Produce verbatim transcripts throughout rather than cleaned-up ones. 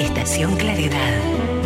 Estación Claridad.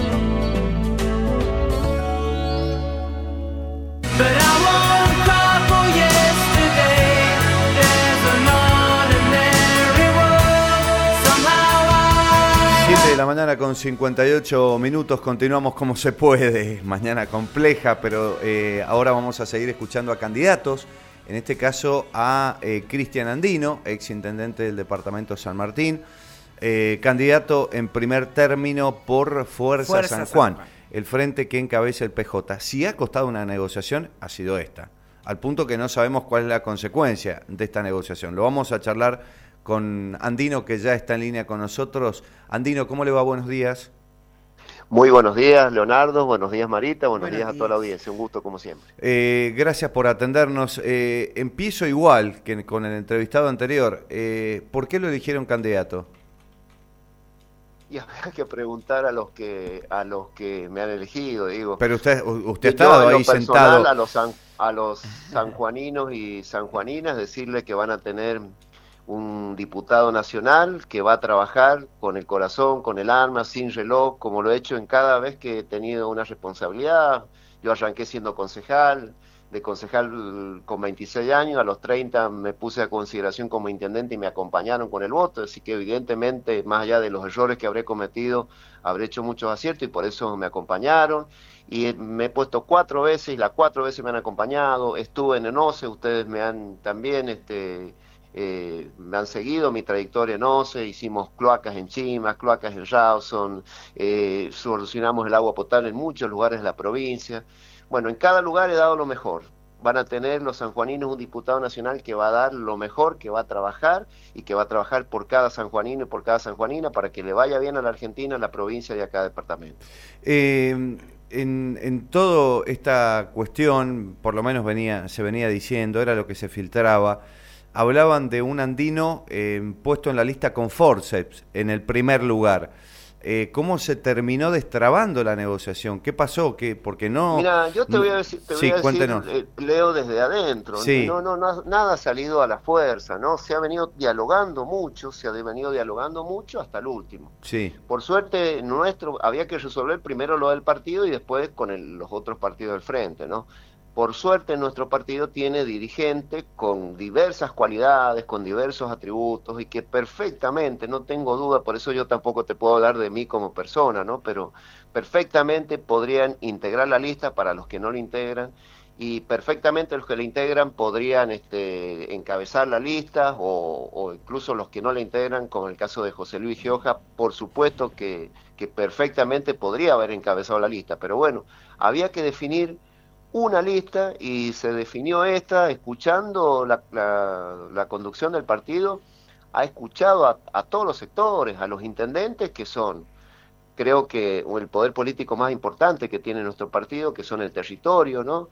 siete de la mañana con cincuenta y ocho minutos, continuamos como se puede, mañana compleja, pero eh, ahora vamos a seguir escuchando a candidatos, en este caso a eh, Cristian Andino, ex intendente del departamento de San Martín, eh, candidato en primer término por Fuerza, Fuerza San Juan, San Juan, el frente que encabeza el P J. Si ha costado una negociación, ha sido esta, al punto que no sabemos cuál es la consecuencia de esta negociación. Lo vamos a charlar con Andino, que ya está en línea con nosotros. Andino, ¿cómo le va? Buenos días. Muy buenos días, Leonardo. Buenos días, Marita. Buenos, buenos días, días a toda la audiencia. Un gusto, como siempre. Eh, gracias por atendernos. Eh, empiezo igual que con el entrevistado anterior. Eh, ¿Por qué lo eligieron candidato? Y habría que preguntar a los que a los que me han elegido, digo. Pero usted usted ha estado ahí personal, sentado. A los, san, a los sanjuaninos y sanjuaninas, decirle que van a tener un diputado nacional que va a trabajar con el corazón, con el alma, sin reloj, como lo he hecho en cada vez que he tenido una responsabilidad. Yo arranqué siendo concejal, de concejal con veintiséis años, a los treinta me puse a consideración como intendente y me acompañaron con el voto, así que evidentemente, más allá de los errores que habré cometido, habré hecho muchos aciertos y por eso me acompañaron. Y me he puesto cuatro veces, y las cuatro veces me han acompañado. Estuve en ENOCE, ustedes me han también... este Eh, me han seguido mi trayectoria en OCE, hicimos cloacas en Chimas, cloacas en Rawson, eh, solucionamos el agua potable en muchos lugares de la provincia. Bueno, en cada lugar he dado lo mejor. Van a tener los sanjuaninos un diputado nacional que va a dar lo mejor, que va a trabajar y que va a trabajar por cada sanjuanino y por cada sanjuanina para que le vaya bien a la Argentina, a la provincia y a cada departamento. Eh... En, en toda esta cuestión, por lo menos venía, se venía diciendo, era lo que se filtraba, hablaban de un Andino eh, puesto en la lista con forceps en el primer lugar. Eh, ¿Cómo se terminó destrabando la negociación? ¿Qué pasó? ¿Qué? Porque no... Mira, yo te voy a decir, te sí, voy a cuéntenos. decir eh, leo desde adentro. Sí. No, no, no, nada ha salido a la fuerza, ¿no? Se ha venido dialogando mucho, se ha venido dialogando mucho hasta el último. Sí. Por suerte, nuestro había que resolver primero lo del partido y después con el, los otros partidos del frente, ¿no? Por suerte, nuestro partido tiene dirigentes con diversas cualidades, con diversos atributos y que perfectamente, no tengo duda, por eso yo tampoco te puedo hablar de mí como persona, ¿no? Pero perfectamente podrían integrar la lista para los que no la integran y perfectamente los que la integran podrían este, encabezar la lista o, o incluso los que no la integran, como el caso de José Luis Gioja, por supuesto que, que perfectamente podría haber encabezado la lista, pero bueno, había que definir una lista y se definió esta, escuchando la, la, la conducción del partido, ha escuchado a, a todos los sectores, a los intendentes que son, creo que el poder político más importante que tiene nuestro partido, que son el territorio, ¿no?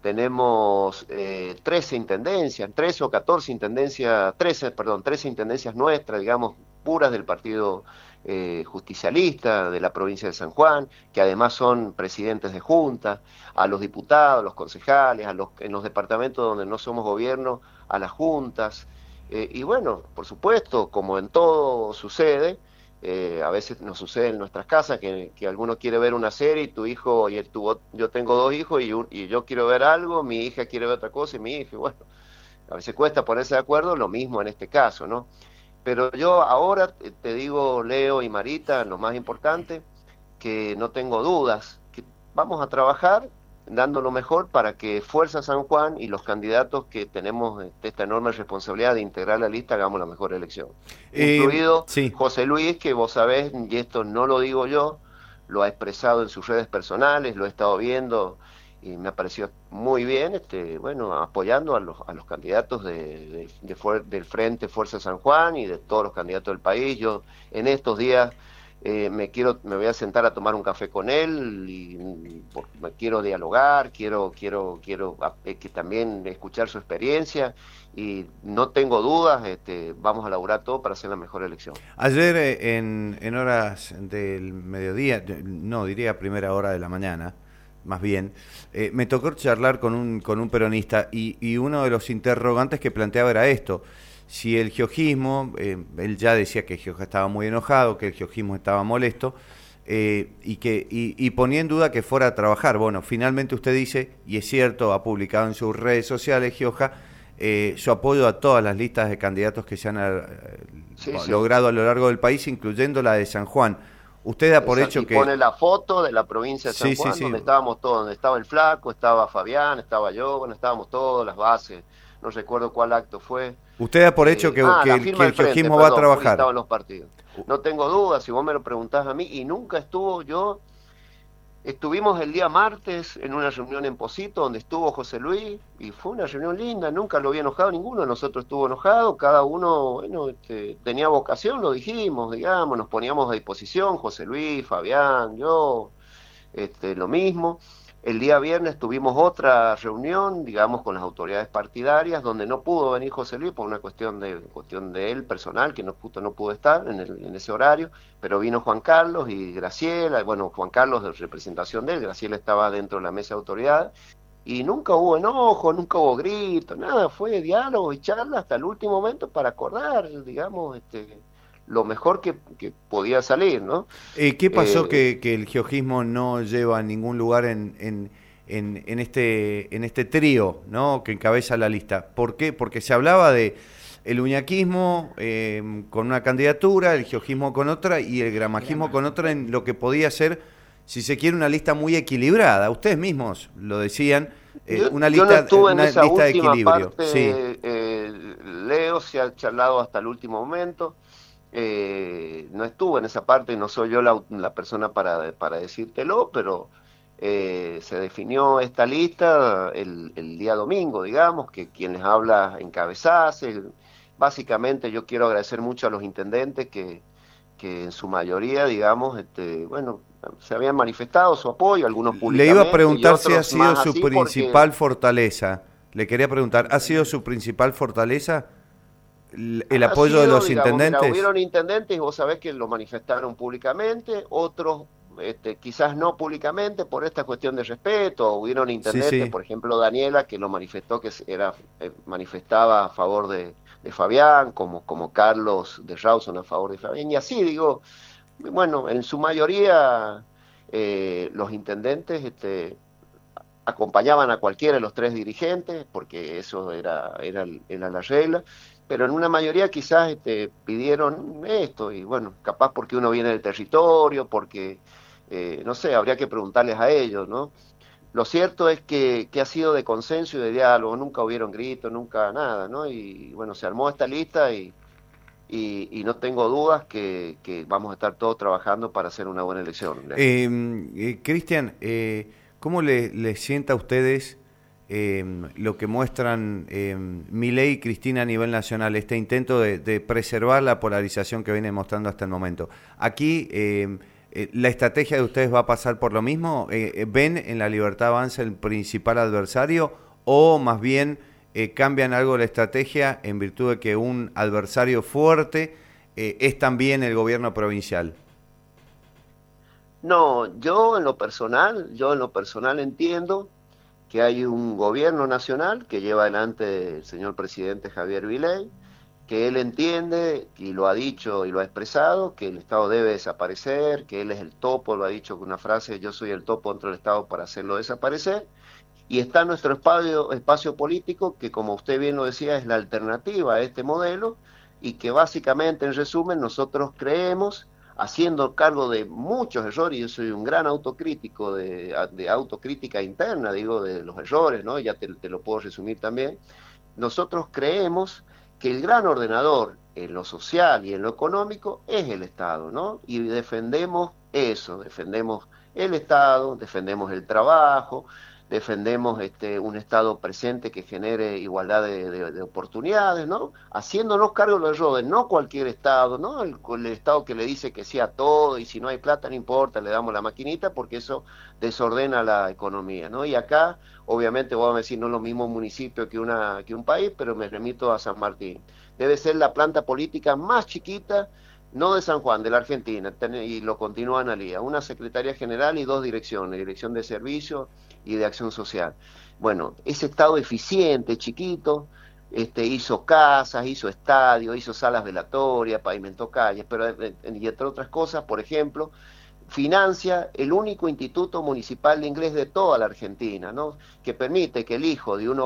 Tenemos eh, trece intendencias, trece o catorce intendencias, trece, perdón, trece intendencias nuestras, digamos, puras del partido eh, justicialista de la provincia de San Juan, que además son presidentes de junta, a los diputados, a los concejales, a los, en los departamentos donde no somos gobierno, a las juntas, eh, y bueno, por supuesto, como en todo sucede, Eh, a veces nos sucede en nuestras casas que, que alguno quiere ver una serie y tu hijo, y tu, yo tengo dos hijos y, un, y yo quiero ver algo, mi hija quiere ver otra cosa y mi hija, y bueno, a veces cuesta ponerse de acuerdo, lo mismo en este caso, ¿no? Pero yo ahora te digo, Leo y Marita, lo más importante, que no tengo dudas, que vamos a trabajar dando lo mejor para que Fuerza San Juan y los candidatos que tenemos esta enorme responsabilidad de integrar la lista hagamos la mejor elección. Eh, Incluido sí. José Luis, que vos sabés, y esto no lo digo yo, lo ha expresado en sus redes personales, lo he estado viendo y me ha parecido muy bien, este, bueno, apoyando a los, a los candidatos de, de, de fuer, del Frente Fuerza San Juan y de todos los candidatos del país. Yo en estos días Eh, me quiero me voy a sentar a tomar un café con él y, y me quiero dialogar, quiero quiero quiero eh, que también escuchar su experiencia y no tengo dudas, este, vamos a laburar todo para hacer la mejor elección. Ayer eh, en, en horas del mediodía, no diría primera hora de la mañana, más bien, eh, me tocó charlar con un con un peronista y, y uno de los interrogantes que planteaba era esto. si el giojismo, eh, él ya decía que Gioja estaba muy enojado, que el giojismo estaba molesto, eh, y, que, y, y ponía en duda que fuera a trabajar. Bueno, finalmente usted dice, y es cierto, ha publicado en sus redes sociales, Gioja, eh, su apoyo a todas las listas de candidatos que se han eh, sí, sí. logrado a lo largo del país, incluyendo la de San Juan. Usted da por hecho y que... pone la foto de la provincia de San sí, Juan, sí, sí. donde estábamos todos, donde estaba el Flaco, estaba Fabián, estaba yo, bueno, estábamos todos, las bases, no recuerdo cuál acto fue. Usted da por hecho Eh, que, ah, que la el, firma que el del frente, giojismo perdón, va a trabajar. estaba en los partidos. No tengo dudas, si vos me lo preguntás a mí, y nunca estuvo yo... Estuvimos el día martes en una reunión en Posito donde estuvo José Luis y fue una reunión linda, nunca lo había enojado ninguno de nosotros estuvo enojado, cada uno, bueno, este, tenía vocación, lo dijimos, digamos, nos poníamos a disposición, José Luis, Fabián, yo, este, lo mismo. El día viernes tuvimos otra reunión, digamos, con las autoridades partidarias, donde no pudo venir José Luis por una cuestión de cuestión de él personal, que no, justo no pudo estar en, el, en ese horario, pero vino Juan Carlos y Graciela, bueno, Juan Carlos de representación de él, Graciela estaba dentro de la mesa de autoridades, y nunca hubo enojo, nunca hubo gritos, nada, fue diálogo y charla hasta el último momento para acordar, digamos, este... lo mejor que, que podía salir, ¿no? Eh, ¿Qué pasó eh, que, que el giojismo no lleva a ningún lugar en, en, en, en este en este trío, ¿no?, que encabeza la lista? ¿Por qué? Porque se hablaba de el uñaquismo eh, con una candidatura, el giojismo con otra y el gramajismo con otra, en lo que podía ser, si se quiere, una lista muy equilibrada. Ustedes mismos lo decían, eh, yo, una yo lista, no estuve una en esa lista de última equilibrio. parte, Sí. eh, Leo se ha charlado hasta el último momento. Eh, no estuve en esa parte y no soy yo la, la persona para, para decírtelo, pero eh, se definió esta lista el, el día domingo, digamos, que quien les habla encabezase. Básicamente yo quiero agradecer mucho a los intendentes que, que en su mayoría, digamos, este, bueno, se habían manifestado su apoyo, algunos públicamente. Le iba a preguntar si ha sido más su así principal porque... fortaleza. Le quería preguntar, ¿ha sido su principal fortaleza el, el Ha apoyo sido, de los digamos, intendentes? Mira, hubieron intendentes y vos sabés que lo manifestaron públicamente, otros este, quizás no públicamente por esta cuestión de respeto. Hubieron intendentes, Sí, sí. por ejemplo Daniela, que lo manifestó, que era eh, manifestaba a favor de, de Fabián, como, como Carlos de Rawson a favor de Fabián, y así digo, bueno, en su mayoría eh, los intendentes este, acompañaban a cualquiera de los tres dirigentes, porque eso era, era, era la regla, pero en una mayoría quizás este, pidieron esto, y bueno, capaz porque uno viene del territorio, porque, eh, no sé, habría que preguntarles a ellos, ¿no? Lo cierto es que, que ha sido de consenso y de diálogo, nunca hubieron gritos, nunca nada, ¿no? Y bueno, se armó esta lista y, y, y no tengo dudas que, que vamos a estar todos trabajando para hacer una buena elección. Eh, eh, Cristian, eh, ¿cómo le, le sienta a ustedes eh, lo que muestran eh, Milei y Cristina a nivel nacional, este intento de, de preservar la polarización que viene mostrando hasta el momento? Aquí, eh, eh, ¿la estrategia de ustedes va a pasar por lo mismo? Eh, ¿Ven en la Libertad Avanza el principal adversario o más bien eh, cambian algo la estrategia en virtud de que un adversario fuerte eh, es también el gobierno provincial? No, yo en lo personal, yo en lo personal entiendo que hay un gobierno nacional que lleva adelante el señor presidente Javier Milei, que él entiende y lo ha dicho y lo ha expresado, que el Estado debe desaparecer, que él es el topo, lo ha dicho con una frase, yo soy el topo dentro del Estado para hacerlo desaparecer, y está nuestro espacio, espacio político, que como usted bien lo decía, es la alternativa a este modelo, y que básicamente, en resumen, nosotros creemos, haciendo cargo de muchos errores, y yo soy un gran autocrítico, de, de autocrítica interna, digo, de los errores, ¿no? Ya te, te lo puedo resumir también. Nosotros creemos que el gran ordenador en lo social y en lo económico es el Estado, ¿no? Y defendemos eso, defendemos el Estado, defendemos el trabajo, defendemos este, un Estado presente que genere igualdad de, de, de oportunidades, ¿no? Haciéndonos cargo de los errores, no cualquier Estado, ¿no? El, el Estado que le dice que sí a todo y si no hay plata no importa, le damos la maquinita porque eso desordena la economía, ¿no? Y acá, obviamente, voy a decir, no es lo mismo un municipio que, una, que un país, pero me remito a San Martín. Debe ser la planta política más chiquita, no de San Juan, de la Argentina, y lo continúa Analía, una Secretaría General y dos direcciones, Dirección de Servicios y de Acción Social. Bueno, ese Estado eficiente, chiquito, este, hizo casas, hizo estadios, hizo salas velatorias, pavimentó calles, pero y entre otras cosas, por ejemplo, financia el único instituto municipal de inglés de toda la Argentina, ¿no? Que permite que el hijo de un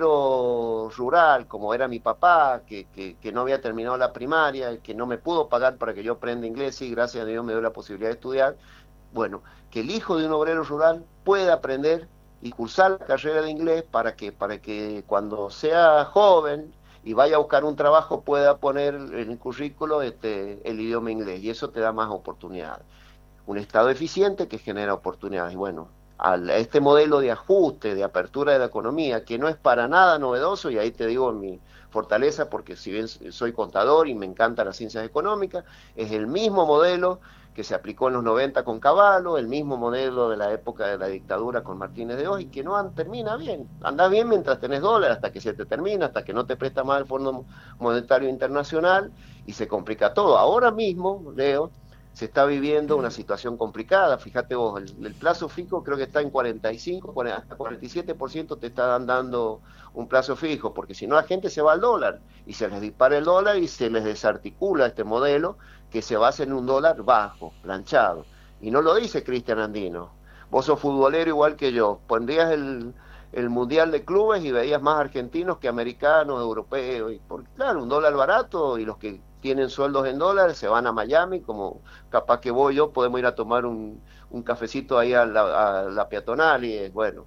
obrero rural, como era mi papá, que, que, que no había terminado la primaria, que no me pudo pagar para que yo aprenda inglés, y gracias a Dios me dio la posibilidad de estudiar, bueno, que el hijo de un obrero rural pueda aprender y cursar la carrera de inglés para que, para que cuando sea joven y vaya a buscar un trabajo pueda poner en el currículo este, el idioma inglés, y eso te da más oportunidades. Un Estado eficiente que genera oportunidades. Y bueno, a este modelo de ajuste, de apertura de la economía, que no es para nada novedoso, y ahí te digo mi fortaleza, porque si bien soy contador y me encantan las ciencias económicas, es el mismo modelo que se aplicó en los noventa con Cavallo, el mismo modelo de la época de la dictadura con Martínez de Oz, y que no termina bien. Anda bien mientras tenés dólares, hasta que se te termina, hasta que no te presta más el Fondo Monetario Internacional, y se complica todo. Ahora mismo, Leo, se está viviendo una situación complicada. Fíjate vos, el, el plazo fijo creo que está en cuarenta y cinco, hasta cuarenta y siete por ciento te están dando un plazo fijo, porque si no la gente se va al dólar, y se les dispara el dólar y se les desarticula este modelo que se basa en un dólar bajo, planchado. Y no lo dice Cristian Andino. Vos sos futbolero igual que yo, pondrías el, el Mundial de Clubes y veías más argentinos que americanos, europeos, y porque claro, un dólar barato, y los que tienen sueldos en dólares se van a Miami, como capaz que voy yo, podemos ir a tomar un, un cafecito ahí a la, a la peatonal, y es bueno.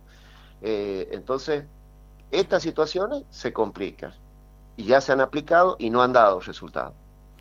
Eh, entonces, estas situaciones se complican, y ya se han aplicado y no han dado resultados.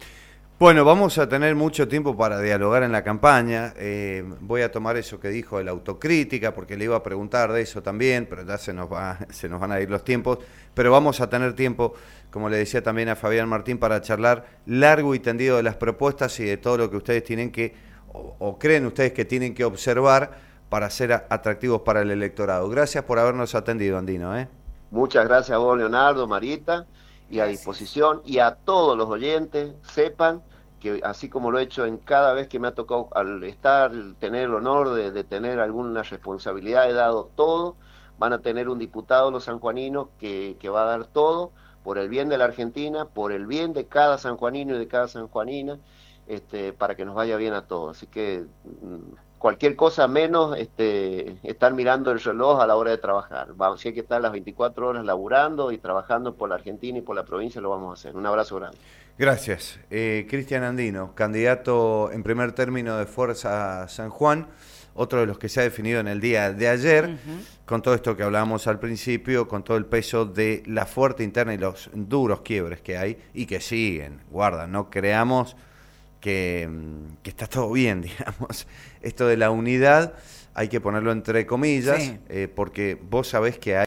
Bueno, vamos a tener mucho tiempo para dialogar en la campaña. Eh, voy a tomar eso que dijo de la autocrítica, porque le iba a preguntar de eso también, pero ya se nos va, se nos van a ir los tiempos. Pero vamos a tener tiempo, como le decía también a Fabián Martín, para charlar largo y tendido de las propuestas y de todo lo que ustedes tienen que, o, o creen ustedes que tienen que observar para ser atractivos para el electorado. Gracias por habernos atendido, Andino, ¿eh? Muchas gracias a vos, Leonardo, Marita, y a disposición, y a todos los oyentes, sepan que así como lo he hecho en cada vez que me ha tocado al estar, tener el honor de, de tener alguna responsabilidad, he dado todo. Van a tener un diputado los sanjuaninos que, que va a dar todo por el bien de la Argentina, por el bien de cada sanjuanino y de cada sanjuanina, este, para que nos vaya bien a todos. Así que cualquier cosa menos este, estar mirando el reloj a la hora de trabajar. Vamos, si hay que estar las veinticuatro horas laburando y trabajando por la Argentina y por la provincia, lo vamos a hacer. Un abrazo grande. Gracias. Eh, Cristian Andino, candidato en primer término de Fuerza San Juan, otro de los que se ha definido en el día de ayer, uh-huh. con todo esto que hablábamos al principio, con todo el peso de la fuerte interna y los duros quiebres que hay y que siguen. Guarda, no creamos que, que está todo bien, digamos. Esto de la unidad hay que ponerlo entre comillas, sí. eh, porque vos sabés que hay